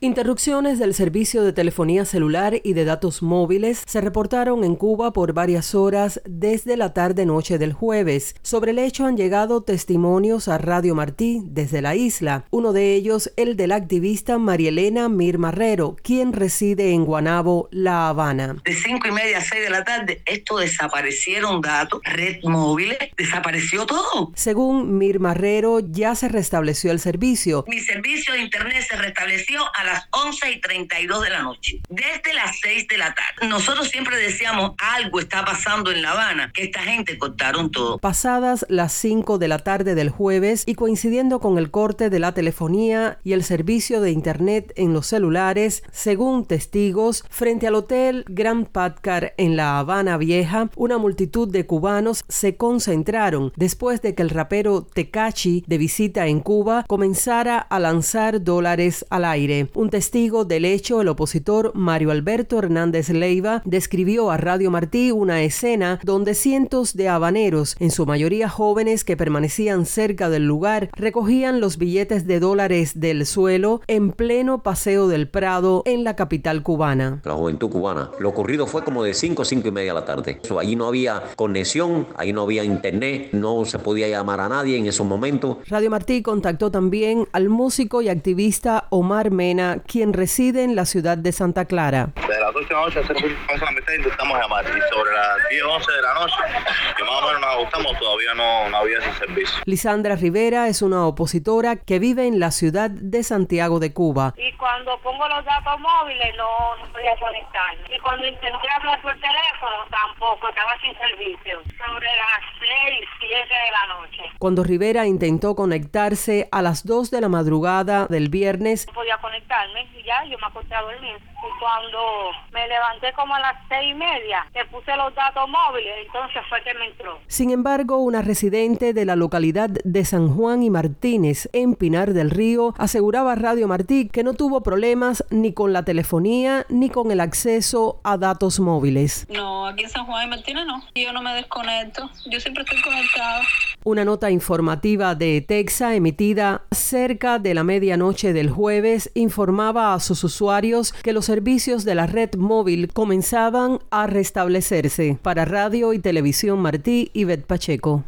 Interrupciones del servicio de telefonía celular y de datos móviles se reportaron en Cuba por varias horas desde la tarde-noche del jueves. Sobre el hecho han llegado testimonios a Radio Martí desde la isla, uno de ellos el de la activista María Elena Mir Marrero, quien reside en Guanabo, La Habana. De 5:30 a 6 de la tarde, esto desaparecieron datos, red móviles, desapareció todo. Según Mir Marrero, ya se restableció el servicio. Mi servicio de internet se restableció a las 11:32 de la noche, desde las 6 de la tarde. Nosotros siempre decíamos, algo está pasando en La Habana, que esta gente cortaron todo. Pasadas las 5 de la tarde del jueves y coincidiendo con el corte de la telefonía y el servicio de internet en los celulares, según testigos, frente al hotel Grand Patcar en La Habana Vieja, una multitud de cubanos se concentraron después de que el rapero Tekashi, de visita en Cuba, comenzara a lanzar dólares al aire. Un testigo del hecho, el opositor Mario Alberto Hernández Leiva, describió a Radio Martí una escena donde cientos de habaneros, en su mayoría jóvenes que permanecían cerca del lugar, recogían los billetes de dólares del suelo en pleno Paseo del Prado en la capital cubana. La juventud cubana. Lo ocurrido fue como de 5:30 de la tarde. Allí no había conexión, ahí no había internet, no se podía llamar a nadie en esos momentos. Radio Martí contactó también al músico y activista Omar Mena, quien reside en la ciudad de Santa Clara. De las 8 de la noche a 0:30 de la mitad intentamos llamar y sobre las 10 o 11 de la noche, que más o menos nos ajustamos, todavía no había ese servicio. Lisandra Rivera es una opositora que vive en la ciudad de Santiago de Cuba. Y cuando pongo los datos móviles no podía conectarme. Y cuando intenté hablar por teléfono tampoco, estaba sin servicio. Sobre las 6, 7 de la noche. Cuando Rivera intentó conectarse a las 2 de la madrugada del viernes, no podía conectarme y ya yo me acosté a dormir. Y cuando me levanté como a las 6:30, que puse los datos móviles, entonces fue que me entró. Sin embargo, una residente de la localidad de San Juan y Martínez, en Pinar del Río, aseguraba a Radio Martí que no tuvo problemas ni con la telefonía ni con el acceso a datos móviles. No, aquí en San Juan y Martínez no. Yo no me desconecto. Yo siempre estoy conectada. Una nota informativa de Texa emitida cerca de la medianoche del jueves informaba a sus usuarios que los servicios de la red móvil comenzaban a restablecerse. Para Radio y Televisión Martí, Ivette Pacheco.